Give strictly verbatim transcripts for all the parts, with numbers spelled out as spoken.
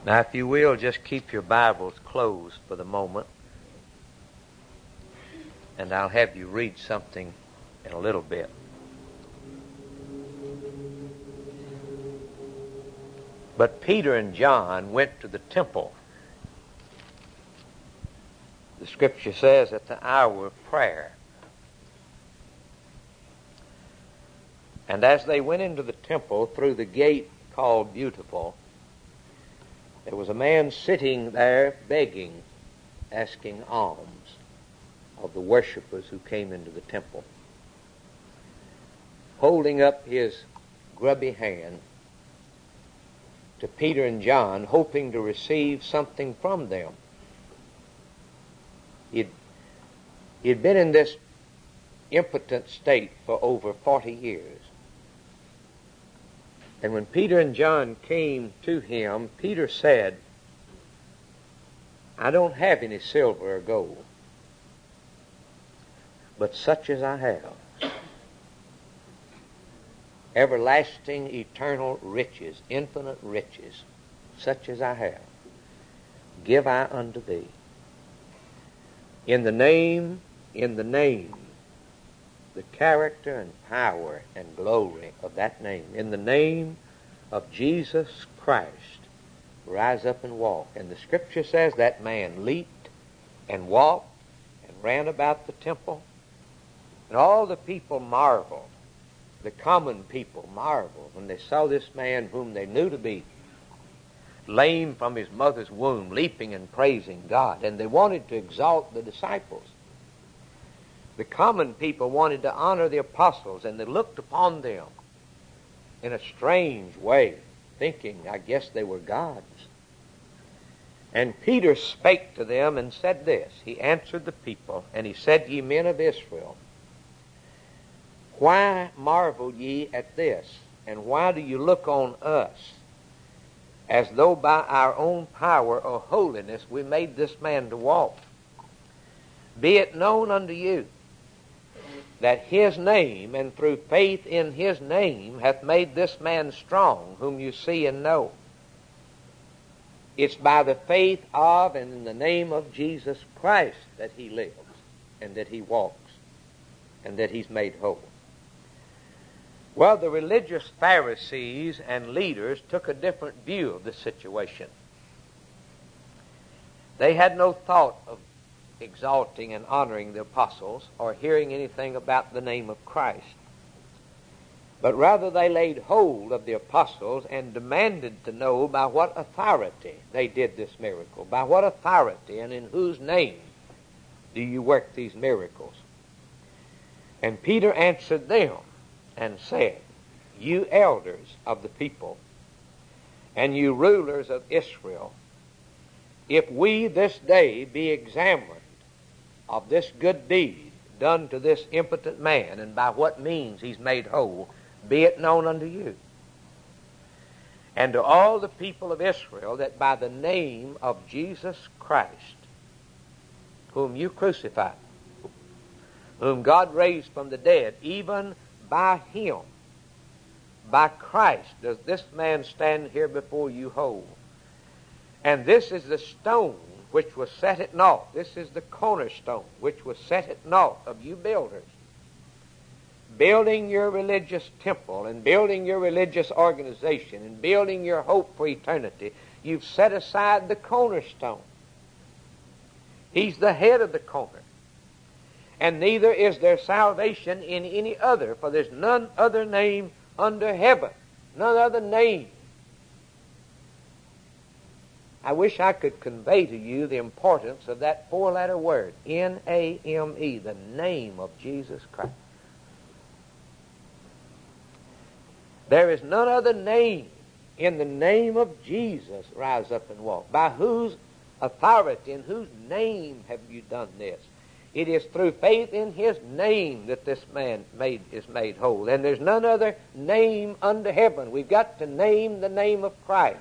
Now, if you will, just keep your Bibles closed for the moment, and I'll have you read something in a little bit. But Peter and John went to the temple. The Scripture says at the hour of prayer. And as they went into the temple through the gate called Beautiful, there was a man sitting there begging, asking alms of the worshipers who came into the temple, holding up his grubby hand to Peter and John, hoping to receive something from them. He'd, he'd been in this impotent state for over forty years. And when Peter and John came to him, Peter said, I don't have any silver or gold, but such as I have, everlasting, eternal riches, infinite riches, such as I have, give I unto thee. In the name, in the name, the character and power and glory of that name, in the name of Jesus Christ, rise up and walk. And the Scripture says that man leaped and walked and ran about the temple, and all the people marveled. The common people marveled when they saw this man whom they knew to be lame from his mother's womb, leaping and praising God. And they wanted to exalt the disciples. The common people wanted to honor the apostles, and they looked upon them in a strange way, thinking, I guess they were gods. And Peter spake to them and said this. He answered the people, and he said, Ye men of Israel, why marvel ye at this? And why do you look on us as though by our own power or holiness we made this man to walk? Be it known unto you that his name, and through faith in his name, hath made this man strong, whom you see and know. It's by the faith of and in the name of Jesus Christ that he lives, and that he walks, and that he's made whole. Well, the religious Pharisees and leaders took a different view of the situation. They had no thought of exalting and honoring the apostles or hearing anything about the name of Christ. But rather they laid hold of the apostles and demanded to know by what authority they did this miracle. By what authority and in whose name do you work these miracles? And Peter answered them and said, You elders of the people, and you rulers of Israel, if we this day be examined of this good deed done to this impotent man, and by what means he's made whole, be it known unto you and to all the people of Israel that by the name of Jesus Christ, whom you crucified, whom God raised from the dead, even by him, by Christ, does this man stand here before you whole. And this is the stone which was set at naught. This is the cornerstone which was set at naught of you builders. Building your religious temple and building your religious organization and building your hope for eternity, you've set aside the cornerstone. He's the head of the corner. And neither is there salvation in any other, for there's none other name under heaven, none other name. I wish I could convey to you the importance of that four-letter word, N A M E, the name of Jesus Christ. There is none other name. In the name of Jesus, rise up and walk. By whose authority, in whose name have you done this? It is through faith in his name that this man made, is made whole. And there's none other name under heaven. We've got to name the name of Christ.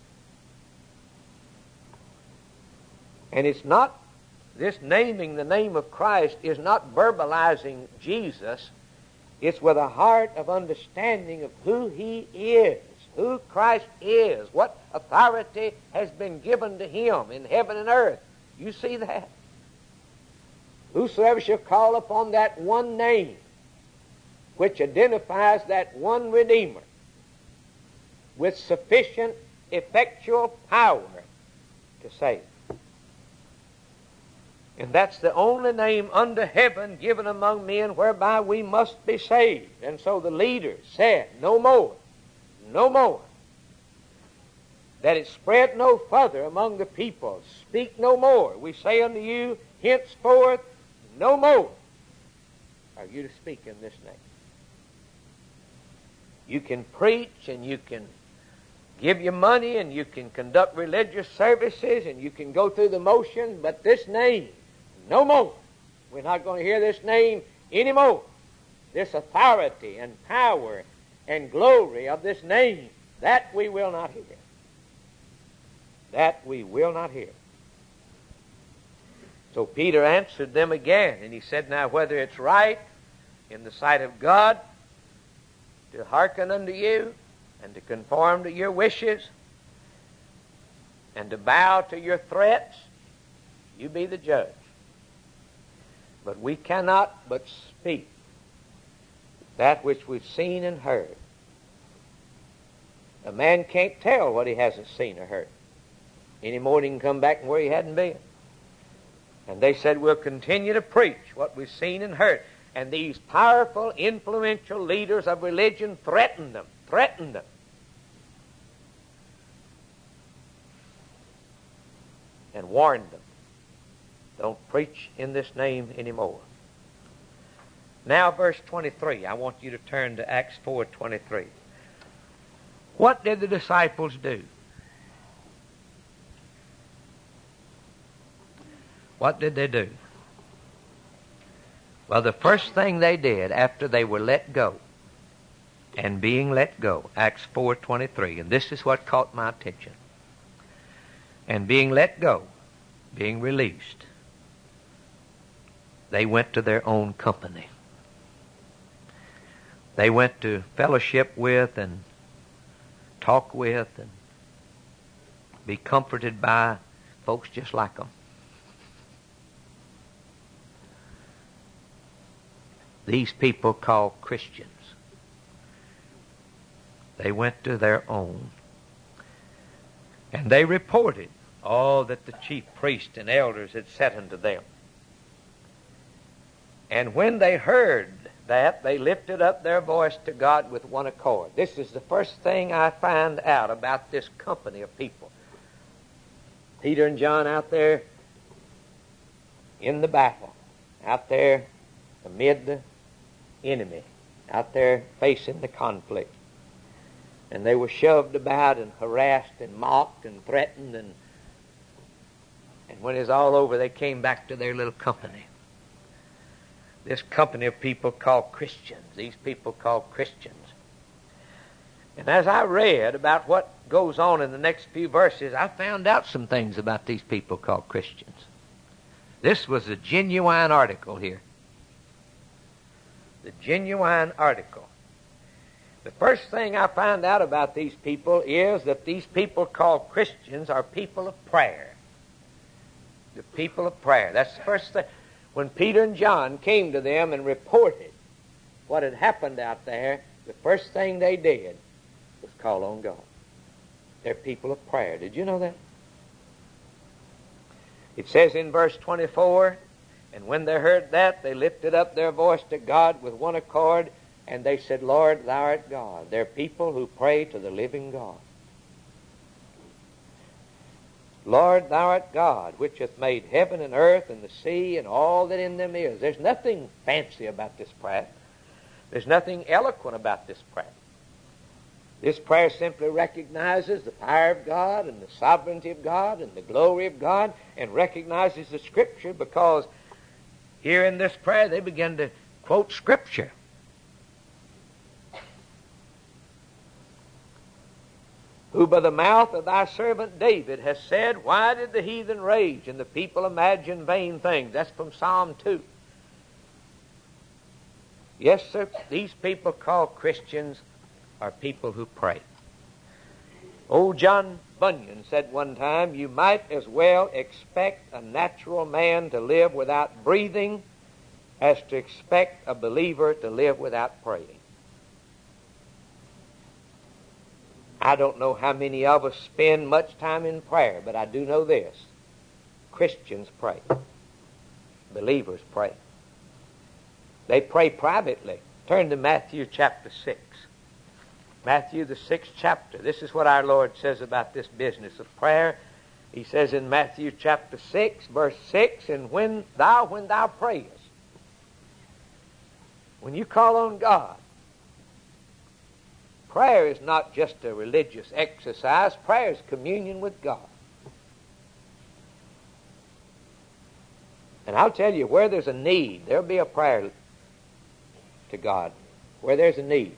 And it's not, this naming the name of Christ is not verbalizing Jesus. It's with a heart of understanding of who he is who Christ is, what authority has been given to him in heaven and earth. You see that? Whosoever shall call upon that one name which identifies that one Redeemer with sufficient effectual power to save. And that's the only name under heaven given among men whereby we must be saved. And so the leaders said, no more, no more, that it spread no further among the people. Speak no more. We say unto you, henceforth, no more are you to speak in this name. You can preach and you can give your money and you can conduct religious services and you can go through the motions, but this name, no more. We're not going to hear this name anymore. This authority and power and glory of this name, that we will not hear. That we will not hear. So Peter answered them again, and he said, now whether it's right in the sight of God to hearken unto you and to conform to your wishes and to bow to your threats, you be the judge. But we cannot but speak that which we've seen and heard. A man can't tell what he hasn't seen or heard. Any more than he can come back from where he hadn't been. And they said, we'll continue to preach what we've seen and heard. And these powerful, influential leaders of religion threatened them, threatened them. And warned them, don't preach in this name anymore. Now verse twenty-three, I want you to turn to Acts four twenty-three. What did the disciples do? What did they do? Well, the first thing they did after they were let go, and being let go, Acts four twenty-three, and this is what caught my attention. And being let go, being released, they went to their own company. They went to fellowship with and talk with and be comforted by folks just like them. These people called Christians. They went to their own. And they reported all that the chief priests and elders had said unto them. And when they heard that, they lifted up their voice to God with one accord. This is the first thing I find out about this company of people. Peter and John out there in the battle, out there amid the enemy, out there facing the conflict. And they were shoved about and harassed and mocked and threatened, and and when it was all over, they came back to their little company. This company of people called Christians. These people called Christians. And as I read about what goes on in the next few verses, I found out some things about these people called Christians. This was a genuine article here. The genuine article. The first thing I found out about these people is that these people called Christians are people of prayer. The people of prayer. That's the first thing. When Peter and John came to them and reported what had happened out there, the first thing they did was call on God. They're people of prayer. Did you know that? It says in verse twenty-four, and when they heard that, they lifted up their voice to God with one accord, and they said, Lord, thou art God. They're people who pray to the living God. Lord, thou art God, which hath made heaven and earth and the sea and all that in them is. There's nothing fancy about this prayer. There's nothing eloquent about this prayer. This prayer simply recognizes the power of God and the sovereignty of God and the glory of God, and recognizes the Scripture, because here in this prayer they begin to quote Scripture. Who by the mouth of thy servant David has said, why did the heathen rage and the people imagine vain things? That's from Psalm two. Yes, sir, these people called Christians are people who pray. Old John Bunyan said one time, you might as well expect a natural man to live without breathing as to expect a believer to live without praying. I don't know how many of us spend much time in prayer, but I do know this. Christians pray. Believers pray. They pray privately. Turn to Matthew chapter six. Matthew, the sixth chapter. This is what our Lord says about this business of prayer. He says in Matthew chapter six, verse six, and when thou, when thou prayest, when you call on God, prayer is not just a religious exercise. Prayer is communion with God. And I'll tell you, where there's a need, there'll be a prayer to God. Where there's a need.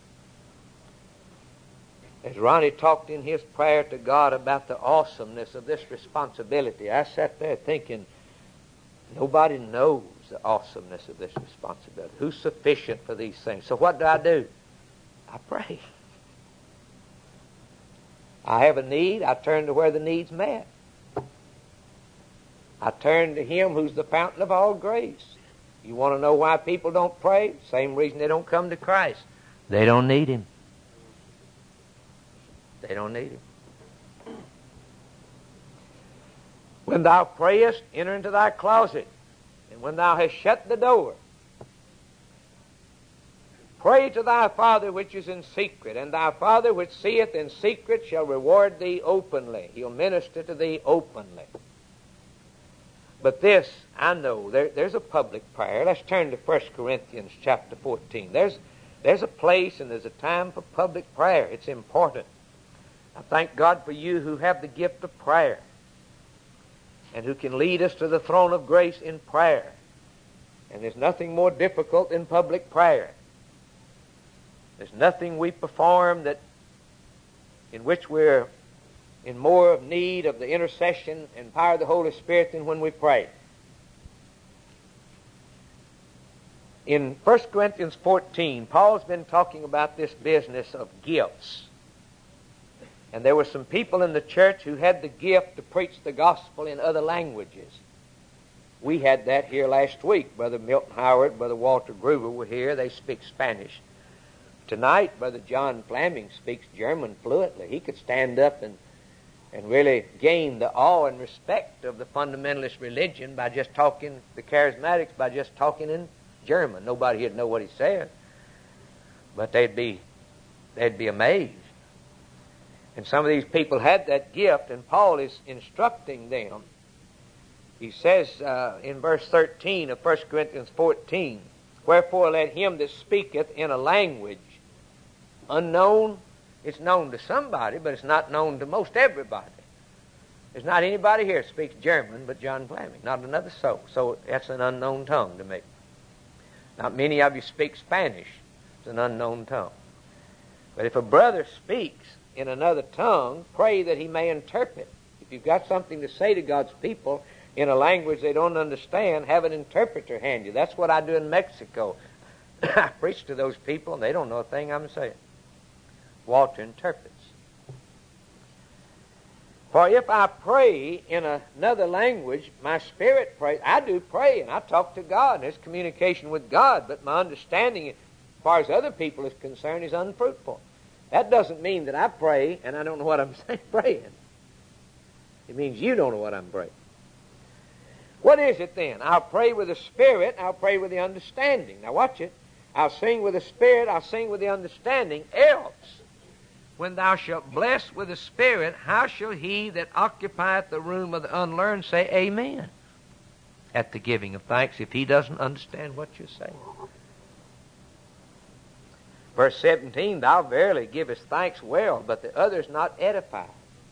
As Ronnie talked in his prayer to God about the awesomeness of this responsibility, I sat there thinking, nobody knows the awesomeness of this responsibility. Who's sufficient for these things? So what do I do? I pray. I have a need. I turn to where the need's met. I turn to Him who's the fountain of all grace. You want to know why people don't pray? Same reason they don't come to Christ. They don't need Him. They don't need Him. When thou prayest, enter into thy closet, and when thou hast shut the door, pray to thy Father which is in secret, and thy Father which seeth in secret shall reward thee openly. He'll minister to thee openly. But this, I know, there, there's a public prayer. Let's turn to First Corinthians chapter fourteen. There's, there's a place and there's a time for public prayer. It's important. I thank God for you who have the gift of prayer and who can lead us to the throne of grace in prayer. And there's nothing more difficult than public prayer. There's nothing we perform that in which we're in more of need of the intercession and power of the Holy Spirit than when we pray. In First Corinthians fourteen, Paul's been talking about this business of gifts. And there were some people in the church who had the gift to preach the gospel in other languages. We had that here last week. Brother Milton Howard, Brother Walter Gruber were here. They speak Spanish. Tonight, Brother John Flaming speaks German fluently. He could stand up and, and really gain the awe and respect of the fundamentalist religion by just talking, the charismatics, by just talking in German. Nobody would know what he said. But they'd be, they'd be amazed. And some of these people had that gift, and Paul is instructing them. He says uh, in verse thirteen of First Corinthians fourteen, wherefore let him that speaketh in a language unknown, it's known to somebody, but it's not known to most everybody. There's not anybody here that speaks German but John Flaming, not another soul. So that's an unknown tongue to me. Not many of you speak Spanish. It's an unknown tongue. But if a brother speaks in another tongue, pray that he may interpret. If you've got something to say to God's people in a language they don't understand, have an interpreter hand you. That's what I do in Mexico. I preach to those people, and they don't know a thing I'm saying. Walter interprets. For if I pray in another language, my spirit prays. I do pray, and I talk to God, and there's communication with God, but my understanding, as far as other people is concerned, is unfruitful. That doesn't mean that I pray and I don't know what I'm saying, praying. It means you don't know what I'm praying. What is it then? I'll pray with the Spirit, I'll pray with the understanding. Now watch it. I'll sing with the Spirit, I'll sing with the understanding. Else, when thou shalt bless with the Spirit, how shall he that occupieth the room of the unlearned say amen at the giving of thanks if he doesn't understand what you're saying? Verse seventeen, thou verily givest thanks well, but the others not edified.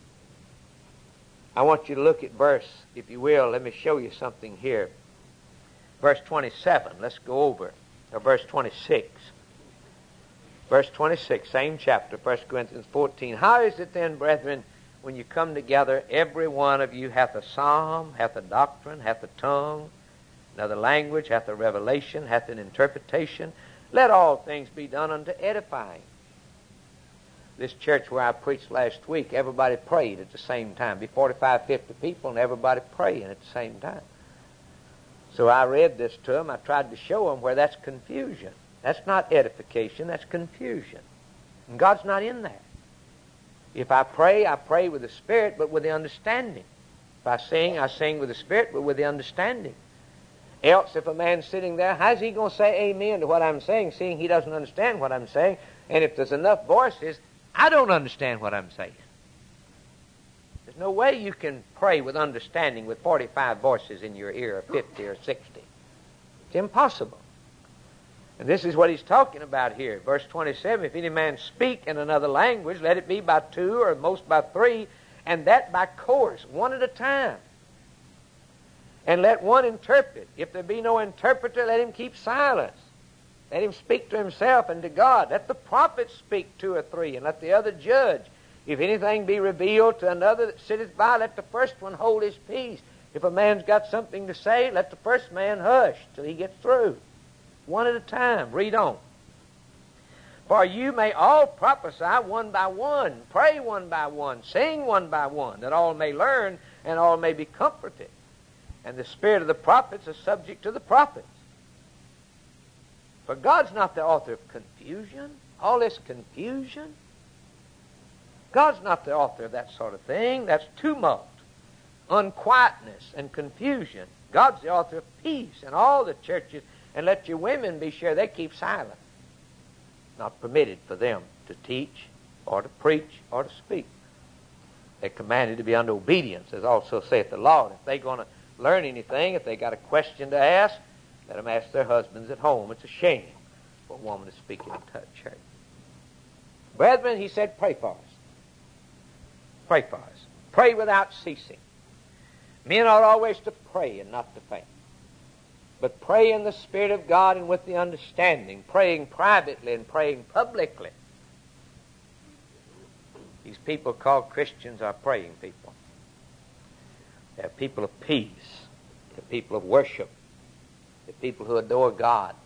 I want you to look at verse, if you will, let me show you something here. Verse twenty-seven, let's go over, or verse twenty-six. Verse twenty-six, same chapter, First Corinthians fourteen. How is it then, brethren, when you come together, every one of you hath a psalm, hath a doctrine, hath a tongue, another language, hath a revelation, hath an interpretation? Let all things be done unto edifying. This church where I preached last week, everybody prayed at the same time. Be forty-five, fifty people, and everybody praying at the same time. So I read this to them. I tried to show them where that's confusion. That's not edification. That's confusion. And God's not in that. If I pray, I pray with the Spirit, but with the understanding. If I sing, I sing with the Spirit, but with the understanding. Else, if a man's sitting there, how's he going to say amen to what I'm saying, seeing he doesn't understand what I'm saying? And if there's enough voices, I don't understand what I'm saying. There's no way you can pray with understanding with forty-five voices in your ear, or fifty or sixty. It's impossible. And this is what he's talking about here. Verse twenty-seven, if any man speak in another language, let it be by two or most by three, and that by course, one at a time. And let one interpret. If there be no interpreter, let him keep silence. Let him speak to himself and to God. Let the prophets speak two or three, and let the other judge. If anything be revealed to another that sitteth by, let the first one hold his peace. If a man's got something to say, let the first man hush till he gets through. One at a time. Read on. For you may all prophesy one by one, pray one by one, sing one by one, that all may learn and all may be comforted. And the spirit of the prophets is subject to the prophets. For God's not the author of confusion, all this confusion. God's not the author of that sort of thing. That's tumult, unquietness, and confusion. God's the author of peace in all the churches. And let your women be sure they keep silent. Not permitted for them to teach or to preach or to speak. They're commanded to be under obedience, as also saith the Lord. If they're going to learn anything, if they got a question to ask, let them ask their husbands at home. It's a shame for a woman to speak in a church. Brethren, he said, pray for us. Pray for us. Pray without ceasing. Men ought always to pray and not to faint. But pray in the Spirit of God and with the understanding, praying privately and praying publicly. These people called Christians are praying people. They're people of peace. They're people of worship. They're people who adore God.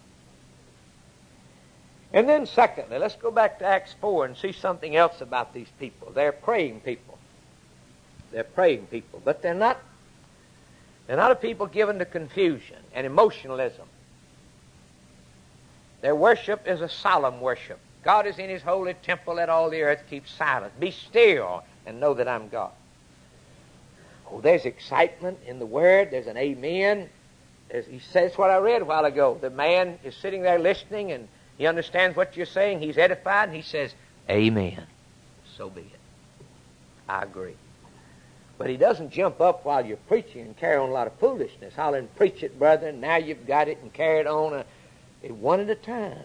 And then secondly, let's go back to Acts four and see something else about these people. They're praying people. They're praying people, but they're not They're not a people given to confusion and emotionalism. Their worship is a solemn worship. God is in his holy temple. Let all the earth keep silent. Be still and know that I'm God. Oh, there's excitement in the Word. There's an amen. There's, he says what I read a while ago. The man is sitting there listening, and he understands what you're saying. He's edified, and he says, amen. So be it. I agree. But he doesn't jump up while you're preaching and carry on a lot of foolishness, hollering, preach it, brother, and now you've got it, and carry it on a, a one at a time.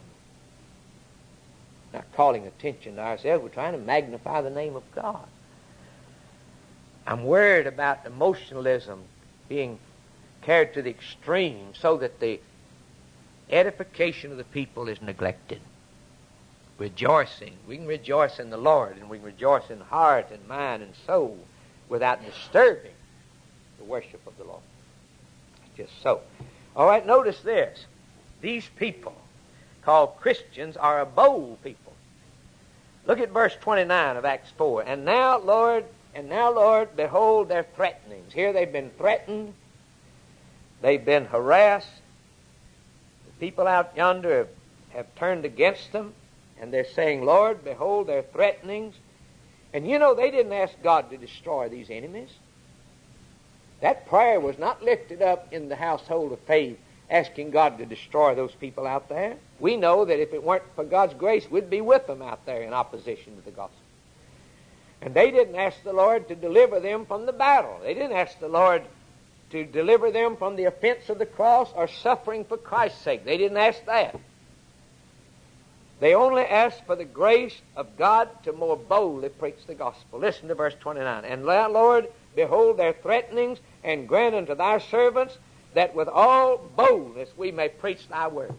Not calling attention to ourselves. We're trying to magnify the name of God. I'm worried about emotionalism being carried to the extreme so that the edification of the people is neglected. Rejoicing. We can rejoice in the Lord, and we can rejoice in heart and mind and soul without disturbing the worship of the Lord. It's just so. All right, notice this. These people called Christians are a bold people. Look at verse twenty-nine of Acts four. And now, Lord, and now, Lord, behold their threatenings. Here they've been threatened. They've been harassed. The people out yonder have, have turned against them, and they're saying, Lord, behold their threatenings. And you know, they didn't ask God to destroy these enemies. That prayer was not lifted up in the household of faith, asking God to destroy those people out there. We know that if it weren't for God's grace, we'd be with them out there in opposition to the gospel. And they didn't ask the Lord to deliver them from the battle. They didn't ask the Lord to deliver them from the offense of the cross or suffering for Christ's sake. They didn't ask that. They only asked for the grace of God to more boldly preach the gospel. Listen to verse twenty-nine. And thou, Lord, behold their threatenings, and grant unto thy servants that with all boldness we may preach thy word.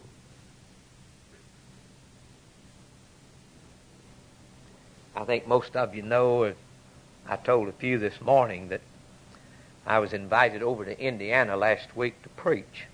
I think most of you know, I told a few this morning that I was invited over to Indiana last week to preach.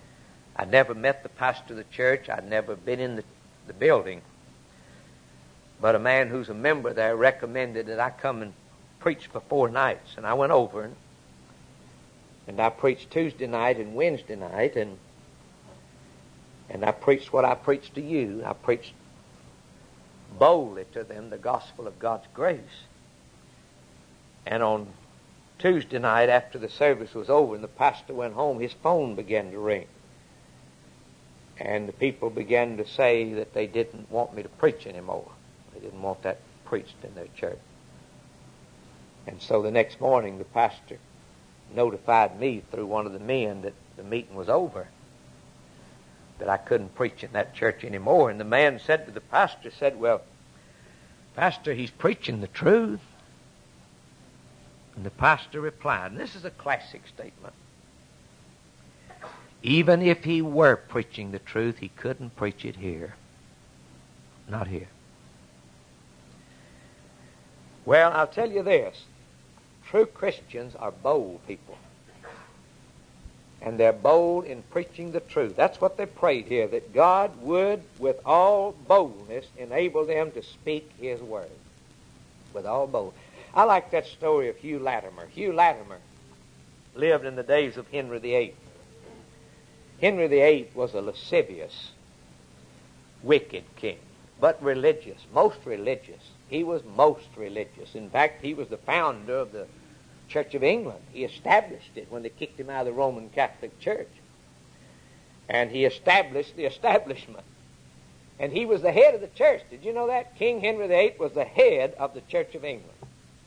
I'd never met the pastor of the church. I'd never been in the, the building. But a man who's a member there recommended that I come and preach for four nights. And I went over and, and I preached Tuesday night and Wednesday night, and and I preached what I preached to you. I preached boldly to them the gospel of God's grace. And on Tuesday night, after the service was over and the pastor went home, his phone began to ring. And the people began to say that they didn't want me to preach anymore. They didn't want that preached in their church. And so the next morning, the pastor notified me through one of the men that the meeting was over, that I couldn't preach in that church anymore. And the man said to the pastor, said, well, Pastor, he's preaching the truth. And the pastor replied, and this is a classic statement, even if he were preaching the truth, he couldn't preach it here. Not here. Well, I'll tell you this. True Christians are bold people. And they're bold in preaching the truth. That's what they prayed here, that God would, with all boldness, enable them to speak His word. With all boldness. I like that story of Hugh Latimer. Hugh Latimer lived in the days of Henry the Eighth. Henry the Eighth was a lascivious, wicked king, but religious, most religious. He was most religious. In fact, he was the founder of the Church of England. He established it when they kicked him out of the Roman Catholic Church. And he established the establishment. And he was the head of the church. Did you know that? King Henry the Eighth was the head of the Church of England.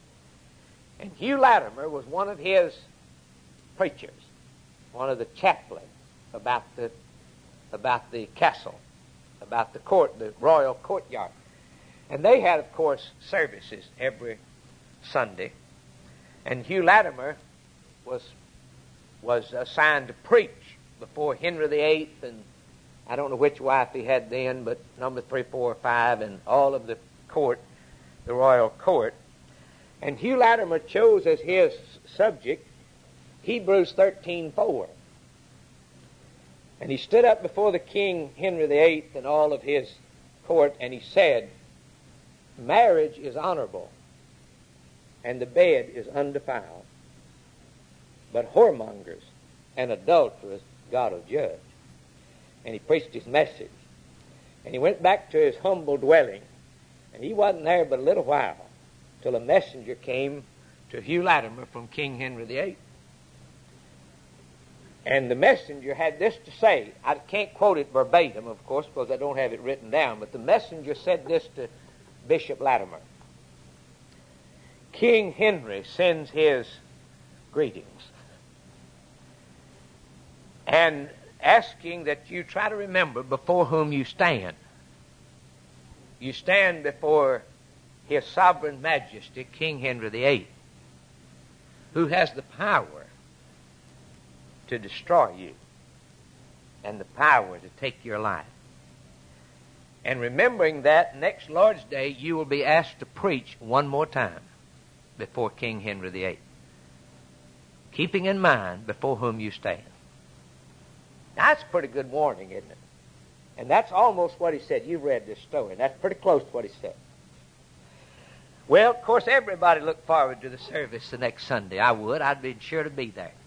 And Hugh Latimer was one of his preachers, one of the chaplains about the about the castle, about the court, the royal courtyard. And they had, of course, services every Sunday. And Hugh Latimer was was assigned to preach before Henry the Eighth, and I don't know which wife he had then, but number three, four, or five, and all of the court, the royal court. And Hugh Latimer chose as his subject Hebrews thirteen four. And he stood up before the King Henry the Eighth and all of his court, and he said, marriage is honorable, and the bed is undefiled. But whoremongers and adulterers God will judge. And he preached his message. And he went back to his humble dwelling. And he wasn't there but a little while till a messenger came to Hugh Latimer from King Henry the Eighth. And the messenger had this to say. I can't quote it verbatim, of course, because I don't have it written down. But the messenger said this to Bishop Latimer. King Henry sends his greetings and asking that you try to remember before whom you stand. You stand before His Sovereign Majesty, King Henry the Eighth, who has the power to destroy you and the power to take your life. And remembering that, next Lord's Day, you will be asked to preach one more time before King Henry the Eighth, keeping in mind before whom you stand. That's a pretty good warning, isn't it? And that's almost what he said. You read this story, and that's pretty close to what he said. Well, of course, everybody looked forward to the service the next Sunday. I would. I'd be sure to be there.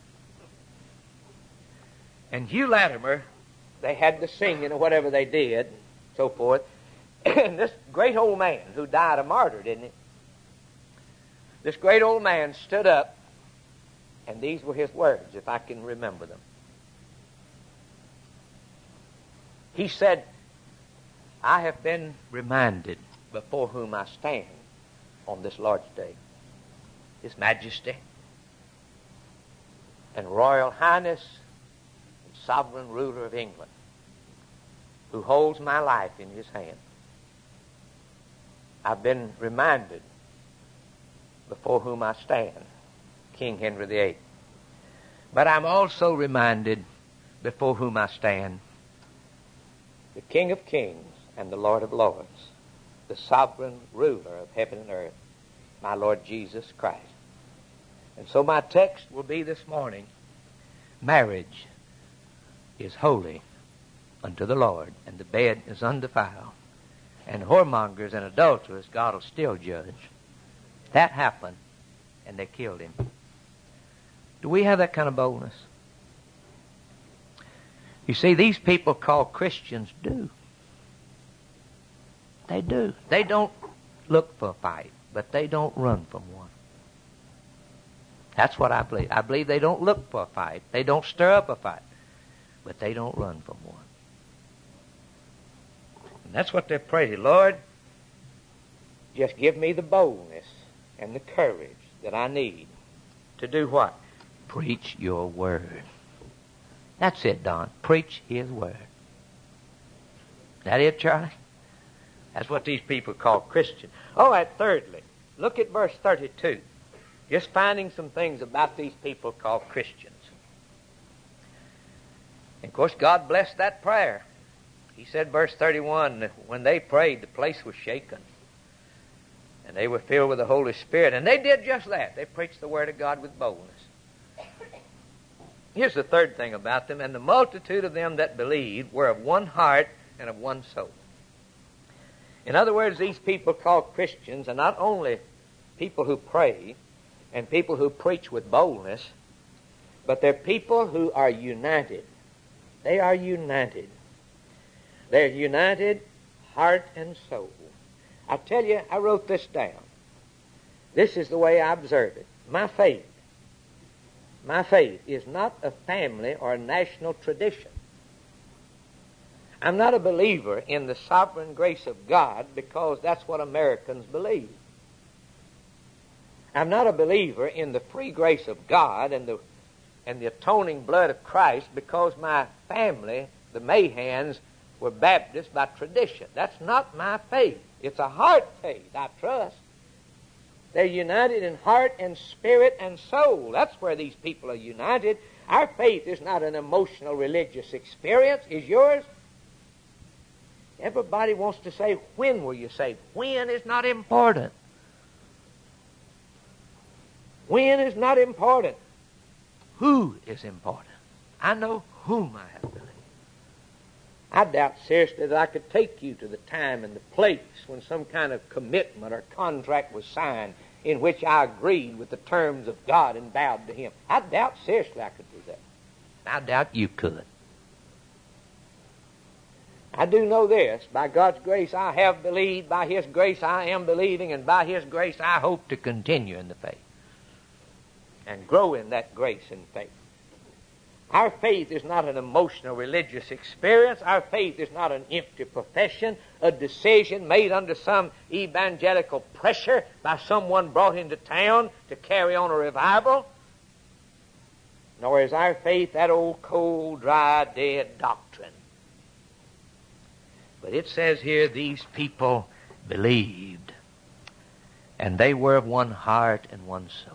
And Hugh Latimer, they had the singing or whatever they did, and so forth. And this great old man who died a martyr, didn't he? This great old man stood up, and these were his words, if I can remember them. He said, I have been reminded before whom I stand on this Lord's Day. His Majesty and Royal Highness and Sovereign Ruler of England, who holds my life in His hand. I've been reminded before whom I stand, King Henry the Eighth. But I'm also reminded before whom I stand, the King of Kings and the Lord of Lords, the sovereign ruler of heaven and earth, my Lord Jesus Christ. And so my text will be this morning, marriage is holy unto the Lord, and the bed is undefiled. And whoremongers and adulterers, God will still judge. That happened, and they killed him. Do we have that kind of boldness? You see, these people called Christians do. They do. They don't look for a fight, but they don't run from one. That's what I believe. I believe they don't look for a fight. They don't stir up a fight, but they don't run from one. And that's what they're praying. Lord, just give me the boldness and the courage that I need to do what? Preach your word. That's it, Don. Preach his word. That it, Charlie? That's what these people call Christians. All right, thirdly, look at verse thirty-two. Just finding some things about these people called Christians. And of course, God blessed that prayer. He said, verse thirty-one, that when they prayed, the place was shaken. And they were filled with the Holy Spirit. And they did just that. They preached the Word of God with boldness. Here's the third thing about them. And the multitude of them that believed were of one heart and of one soul. In other words, these people called Christians are not only people who pray and people who preach with boldness, but they're people who are united. They are united. They're united heart and soul. I tell you, I wrote this down. This is the way I observe it. My faith, my faith is not a family or a national tradition. I'm not a believer in the sovereign grace of God because that's what Americans believe. I'm not a believer in the free grace of God and the and the atoning blood of Christ because my family, the Mahans, were Baptists by tradition. That's not my faith. It's a heart faith, I trust. They're united in heart and spirit and soul. That's where these people are united. Our faith is not an emotional religious experience. Is yours? Everybody wants to say, when were you saved? When is not important. When is not important. Who is important? I know whom I have believed. I doubt seriously that I could take you to the time and the place when some kind of commitment or contract was signed in which I agreed with the terms of God and bowed to Him. I doubt seriously I could do that. I doubt you could. I do know this. By God's grace I have believed. By His grace I am believing. And by His grace I hope to continue in the faith and grow in that grace and faith. Our faith is not an emotional religious experience. Our faith is not an empty profession, a decision made under some evangelical pressure by someone brought into town to carry on a revival. Nor is our faith that old, cold, dry, dead doctrine. But it says here, these people believed, and they were of one heart and one soul.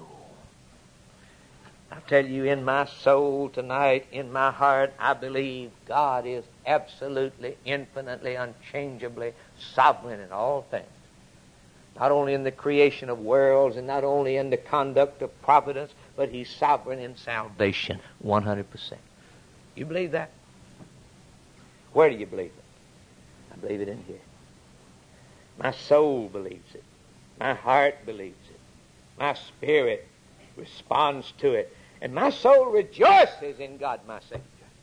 I tell you, in my soul tonight, in my heart, I believe God is absolutely, infinitely, unchangeably sovereign in all things. Not only in the creation of worlds and not only in the conduct of providence, but He's sovereign in salvation, one hundred percent. You believe that? Where do you believe it? I believe it in here. My soul believes it. My heart believes it. My spirit responds to it. And my soul rejoices in God, my Savior.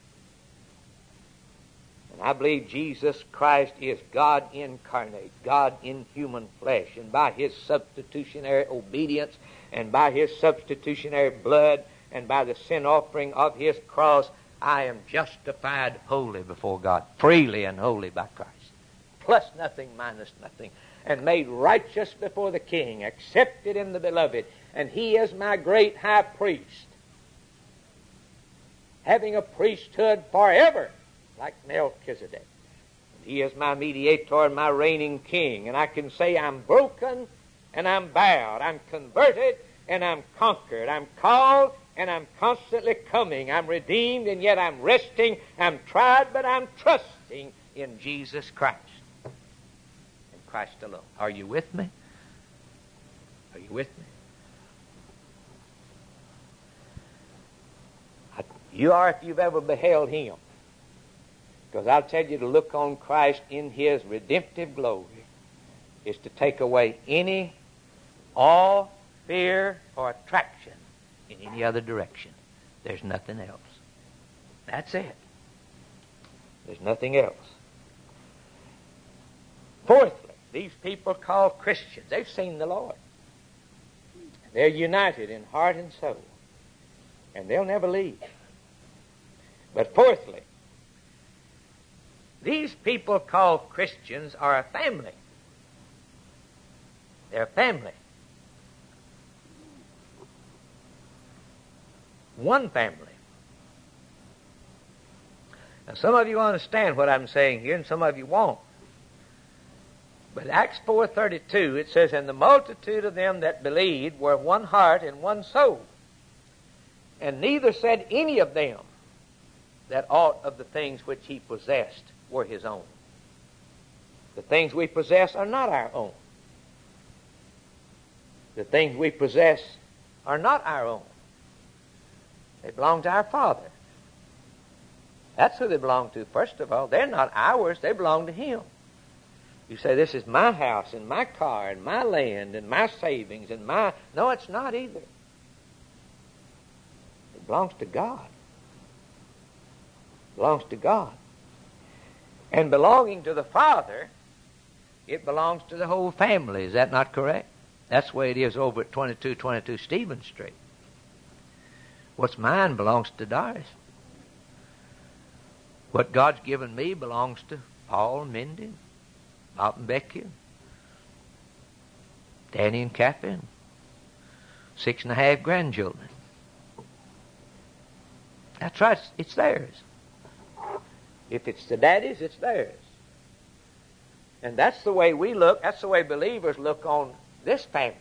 And I believe Jesus Christ is God incarnate, God in human flesh. And by His substitutionary obedience and by His substitutionary blood and by the sin offering of His cross, I am justified wholly before God, freely and wholly by Christ. Plus nothing, minus nothing. And made righteous before the King, accepted in the Beloved. And He is my great high priest, having a priesthood forever, like Melchizedek. And He is my mediator and my reigning King. And I can say I'm broken and I'm bowed. I'm converted and I'm conquered. I'm called and I'm constantly coming. I'm redeemed and yet I'm resting. I'm tried but I'm trusting in Jesus Christ. And Christ alone. Are you with me? Are you with me? You are if you've ever beheld Him. Because I'll tell you, to look on Christ in His redemptive glory is to take away any awe, fear, or attraction in any other direction. There's nothing else. That's it. There's nothing else. Fourthly, these people called Christians, they've seen the Lord. They're united in heart and soul, and they'll never leave. But fourthly, these people called Christians are a family. They're a family. One family. Now, some of you understand what I'm saying here, and some of you won't. But Acts four thirty-two, it says, "And the multitude of them that believed were one heart and one soul. And neither said any of them that aught of the things which he possessed were his own." The things we possess are not our own. The things we possess are not our own. They belong to our Father. That's who they belong to, first of all. They're not ours. They belong to Him. You say, this is my house and my car and my land and my savings and my... No, it's not either. It belongs to God. It belongs to God. And belonging to the Father, it belongs to the whole family. Is that not correct? That's the way it is over at twenty-two twenty-two Stevens Street. What's mine belongs to Doris. What God's given me belongs to Paul and Mindy, Bob and Becky, Danny and Kathy, and six and a half grandchildren. That's right, it's theirs. If it's the daddy's, it's theirs. And that's the way we look, that's the way believers look on this family.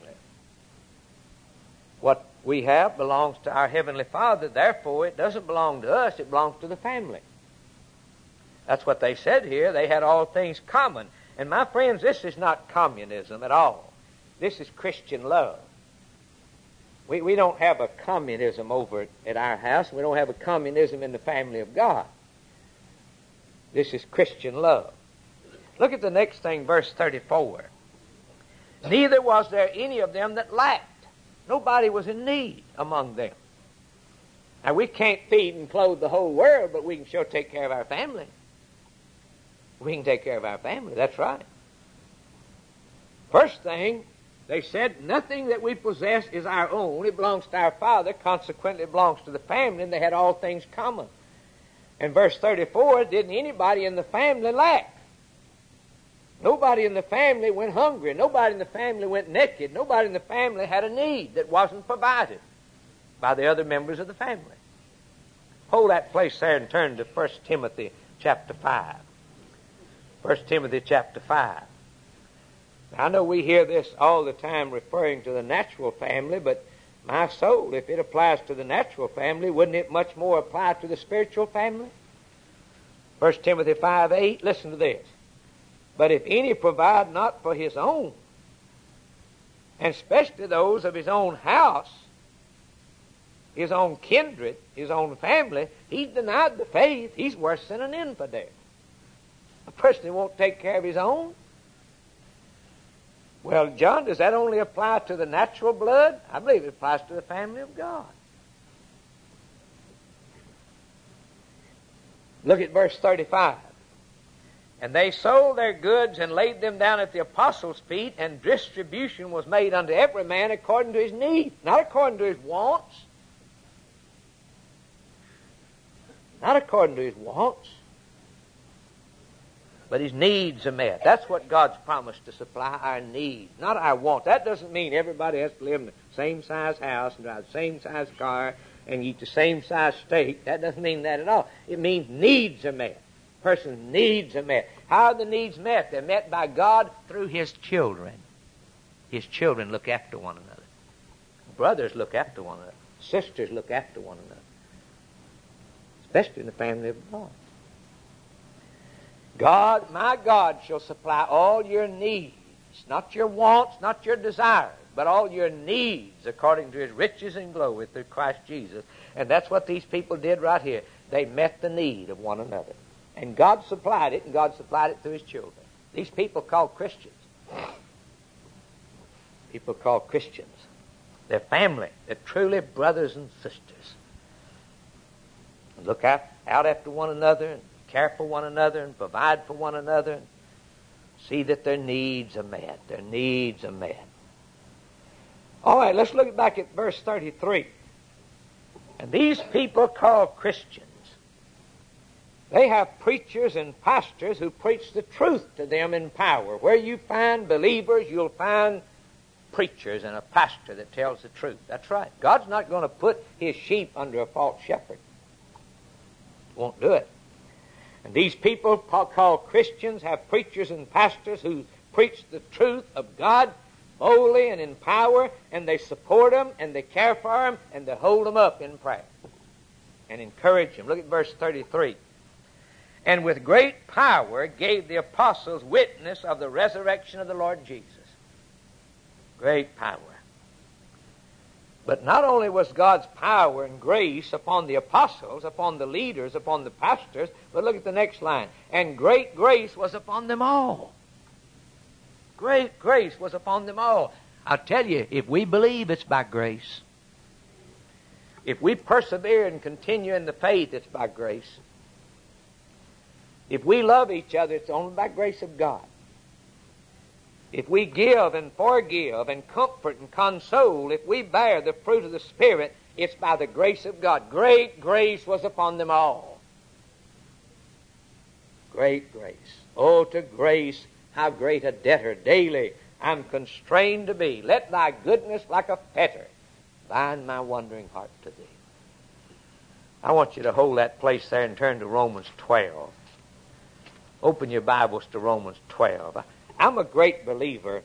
What we have belongs to our Heavenly Father, therefore it doesn't belong to us, it belongs to the family. That's what they said here. They had all things common. And my friends, this is not communism at all. This is Christian love. We, we don't have a communism over at our house. We don't have a communism in the family of God. This is Christian love. Look at the next thing, verse thirty-four. "Neither was there any of them that lacked." Nobody was in need among them. Now, we can't feed and clothe the whole world, but we can sure take care of our family. We can take care of our family, that's right. First thing, they said, nothing that we possess is our own. It belongs to our Father, consequently it belongs to the family, and they had all things common. And verse thirty-four, didn't anybody in the family lack? Nobody in the family went hungry. Nobody in the family went naked. Nobody in the family had a need that wasn't provided by the other members of the family. Hold that place there and turn to First Timothy chapter five. First Timothy chapter five. Now, I know we hear this all the time referring to the natural family, but my soul, if it applies to the natural family, wouldn't it much more apply to the spiritual family? First Timothy five eight, listen to this. "But if any provide not for his own, and especially those of his own house, his own kindred, his own family, he's denied the faith. He's worse than an infidel." A person who won't take care of his own. Well, John, does that only apply to the natural blood? I believe it applies to the family of God. Look at verse thirty-five. "And they sold their goods and laid them down at the apostles' feet, and distribution was made unto every man according to his need." Not according to his wants. Not according to his wants. But his needs are met. That's what God's promised to supply, our needs, not our wants. That doesn't mean everybody has to live in the same size house and drive the same size car and eat the same size steak. That doesn't mean that at all. It means needs are met. Person's needs are met. How are the needs met? They're met by God through His children. His children look after one another. Brothers look after one another. Sisters look after one another. Especially in the family of God. God, my God, shall supply all your needs, not your wants, not your desires, but all your needs according to His riches and glory through Christ Jesus. And that's what these people did right here. They met the need of one another. And God supplied it, and God supplied it through His children. These people called Christians. People called Christians. They're family. They're truly brothers and sisters. Look out, out after one another, and care for one another, and provide for one another, and see that their needs are met. Their needs are met. All right, let's look back at verse thirty-three. And these people called Christians, they have preachers and pastors who preach the truth to them in power. Where you find believers, you'll find preachers and a pastor that tells the truth. That's right. God's not going to put His sheep under a false shepherd. Won't do it. And these people called Christians have preachers and pastors who preach the truth of God boldly and in power, and they support them, and they care for them, and they hold them up in prayer and encourage them. Look at verse thirty-three. And with great power gave the apostles witness of the resurrection of the Lord Jesus. Great power. But not only was God's power and grace upon the apostles, upon the leaders, upon the pastors, but look at the next line. And great grace was upon them all. Great grace was upon them all. I'll tell you, if we believe, it's by grace. If we persevere and continue in the faith, it's by grace. If we love each other, it's only by grace of God. If we give and forgive and comfort and console, if we bear the fruit of the Spirit, it's by the grace of God. Great grace was upon them all. Great grace. Oh, to grace, how great a debtor daily I'm constrained to be. Let thy goodness like a fetter bind my wandering heart to thee. I want you to hold that place there and turn to Romans twelve. Open your Bibles to Romans twelve. I'm a great believer,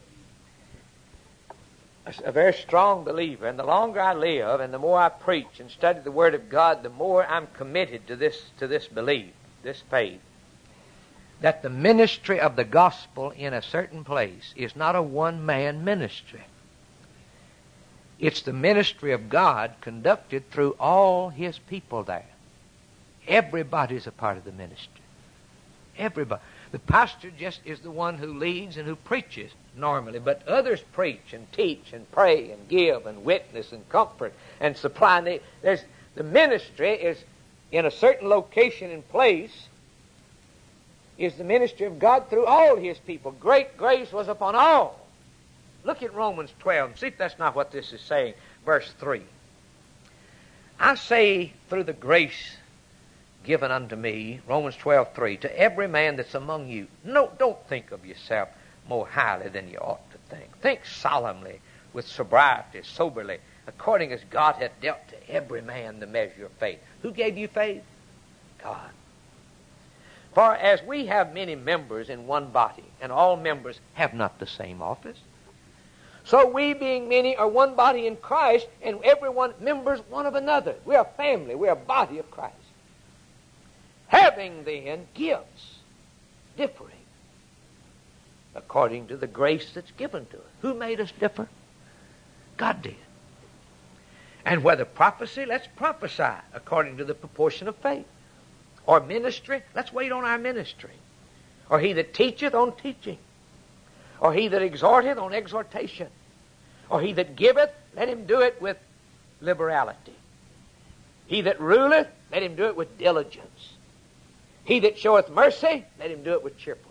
a very strong believer, and the longer I live and the more I preach and study the Word of God, the more I'm committed to this, to this belief, this faith, that the ministry of the gospel in a certain place is not a one-man ministry. It's the ministry of God conducted through all His people there. Everybody's a part of the ministry. Everybody. The pastor just is the one who leads and who preaches normally, but others preach and teach and pray and give and witness and comfort and supply. And there's, the ministry is in a certain location and place, is the ministry of God through all His people. Great grace was upon all. Look at Romans twelve and see if that's not what this is saying. Verse three. I say through the grace given unto me, Romans twelve three, to every man that's among you. No, don't think of yourself more highly than you ought to think. Think solemnly, with sobriety, soberly, according as God hath dealt to every man the measure of faith. Who gave you faith? God. For as we have many members in one body, and all members have not the same office, so we, being many, are one body in Christ, and everyone members one of another. We are a family. We are a body of Christ. Having then gifts differing according to the grace that's given to us. Who made us differ? God did. And whether prophecy, let's prophesy according to the proportion of faith. Or ministry, let's wait on our ministry. Or he that teacheth on teaching. Or he that exhorteth on exhortation. Or he that giveth, let him do it with liberality. He that ruleth, let him do it with diligence. He that showeth mercy, let him do it with cheerfulness.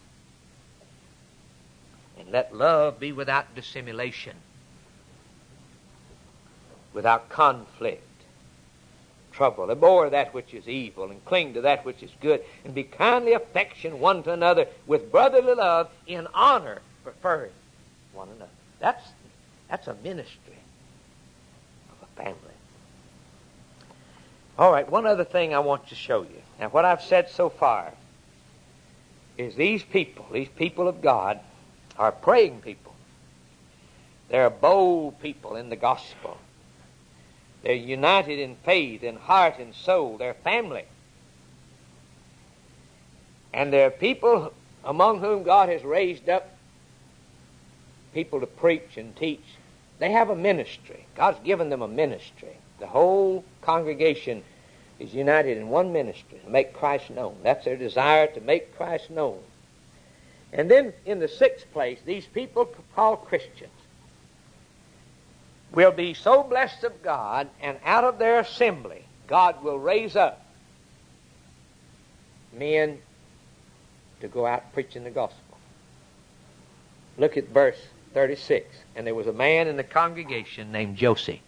And let love be without dissimulation, without conflict, trouble. Abhor that which is evil, and cling to that which is good, and be kindly affectioned one to another with brotherly love, in honor preferring one another. That's, that's a ministry of a family. All right, one other thing I want to show you. Now, what I've said so far is these people, these people of God, are praying people. They're bold people in the gospel. They're united in faith, in heart, and soul. They're family. And they're people among whom God has raised up people to preach and teach. They have a ministry. God's given them a ministry. The whole congregation is united in one ministry, to make Christ known. That's their desire, to make Christ known. And then in the sixth place, these people called Christians will be so blessed of God, and out of their assembly, God will raise up men to go out preaching the gospel. Look at verse thirty-six. And there was a man in the congregation named Joseph,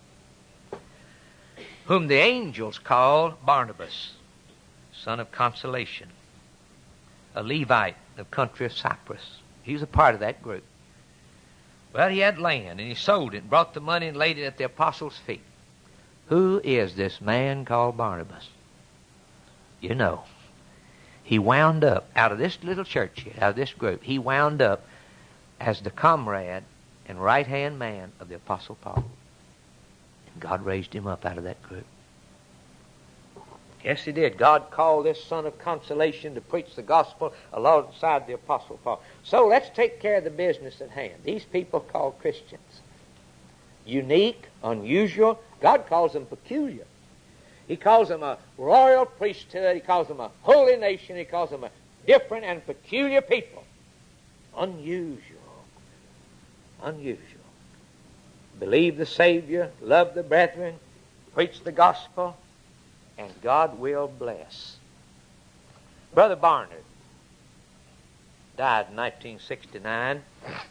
whom the angels called Barnabas, son of consolation, a Levite of the country of Cyprus. He was a part of that group. Well, he had land, and he sold it and brought the money and laid it at the apostles' feet. Who is this man called Barnabas? You know, he wound up, out of this little church here, out of this group, he wound up as the comrade and right-hand man of the Apostle Paul. And God raised him up out of that group. Yes, he did. God called this son of consolation to preach the gospel alongside the Apostle Paul. So let's take care of the business at hand. These people called Christians. Unique, unusual. God calls them peculiar. He calls them a royal priesthood. He calls them a holy nation. He calls them a different and peculiar people. Unusual. Unusual. Believe the Savior, love the brethren, preach the gospel, and God will bless. Brother Barnard died in nineteen sixty-nine.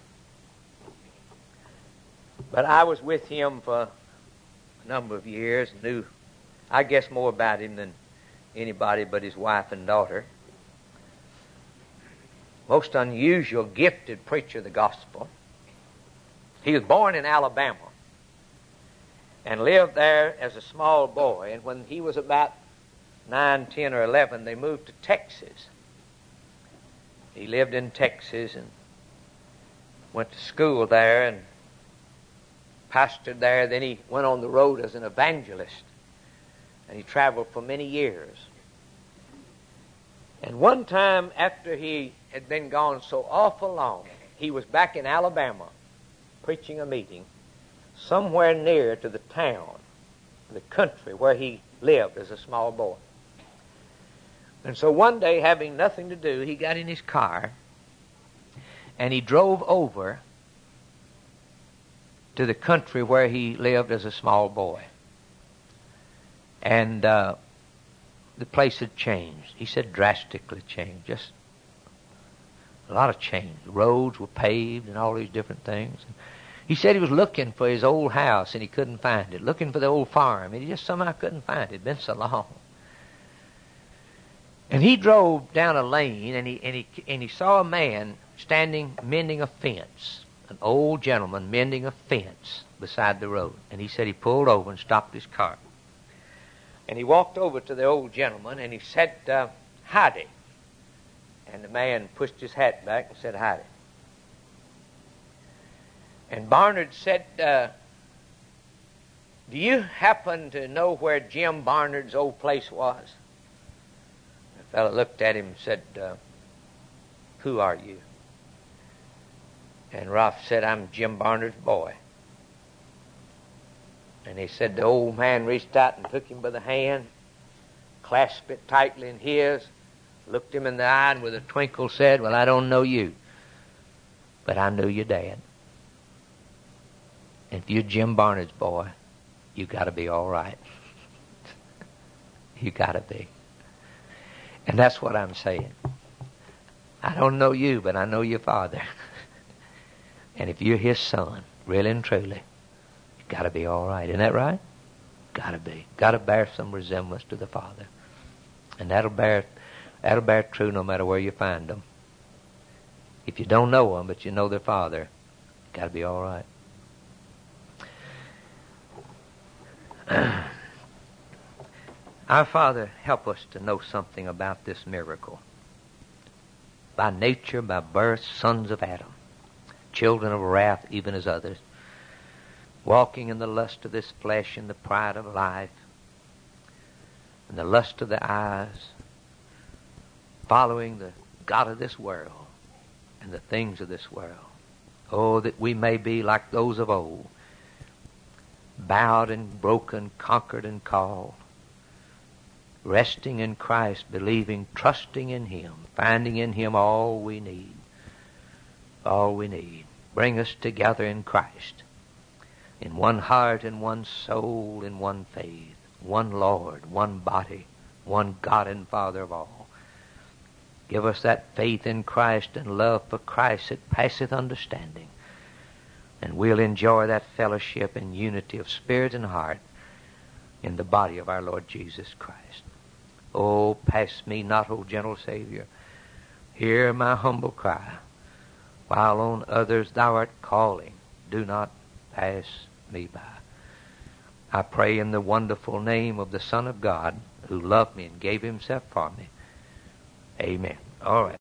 But I was with him for a number of years, knew, I guess, more about him than anybody but his wife and daughter. Most unusual, gifted preacher of the gospel. He was born in Alabama and lived there as a small boy. And when he was about nine, ten, or eleven, they moved to Texas. He lived in Texas and went to school there and pastored there. Then he went on the road as an evangelist, and he traveled for many years. And one time after he had been gone so awful long, he was back in Alabama preaching a meeting somewhere near to the town, the country where he lived as a small boy. And so one day, having nothing to do, he got in his car and he drove over to the country where he lived as a small boy. And uh, the place had changed. He said drastically changed. Just a lot of change. The roads were paved and all these different things. And he said he was looking for his old house and he couldn't find it. Looking for the old farm and he just somehow couldn't find it. It'd been so long. And he drove down a lane and he, and he, and he saw a man standing mending a fence. An old gentleman mending a fence beside the road. And he said he pulled over and stopped his car. And he walked over to the old gentleman and he said, uh, howdy. And the man pushed his hat back and said, howdy. And Barnard said, uh, do you happen to know where Jim Barnard's old place was? The fellow looked at him and said, uh, who are you? And Ralph said, I'm Jim Barnard's boy. And he said the old man reached out and took him by the hand, clasped it tightly in his, looked him in the eye, and with a twinkle said, well, I don't know you, but I knew your dad. And if you're Jim Barnard's boy, you got to be all right. You got to be. And that's what I'm saying. I don't know you, but I know your father. And if you're his son, really and truly, you got to be all right. Isn't that right? Got to be. Got to bear some resemblance to the Father. And that'll bear, that'll bear true no matter where you find them. If you don't know them, but you know their Father, you got to be all right. Our Father, help us to know something about this miracle. By nature, by birth, sons of Adam, children of wrath, even as others, walking in the lust of this flesh and the pride of life, and the lust of the eyes, following the God of this world and the things of this world. Oh, that we may be like those of old, bowed and broken, conquered and called, resting in Christ, believing, trusting in Him, finding in Him all we need. All we need. Bring us together in Christ, in one heart and one soul, in one faith, one Lord, one body, one God and Father of all. Give us that faith in Christ and love for Christ that passeth understanding. And we'll enjoy that fellowship and unity of spirit and heart in the body of our Lord Jesus Christ. Oh, pass me not, O gentle Savior. Hear my humble cry. While on others thou art calling, do not pass me by. I pray in the wonderful name of the Son of God, who loved me and gave Himself for me. Amen. All right.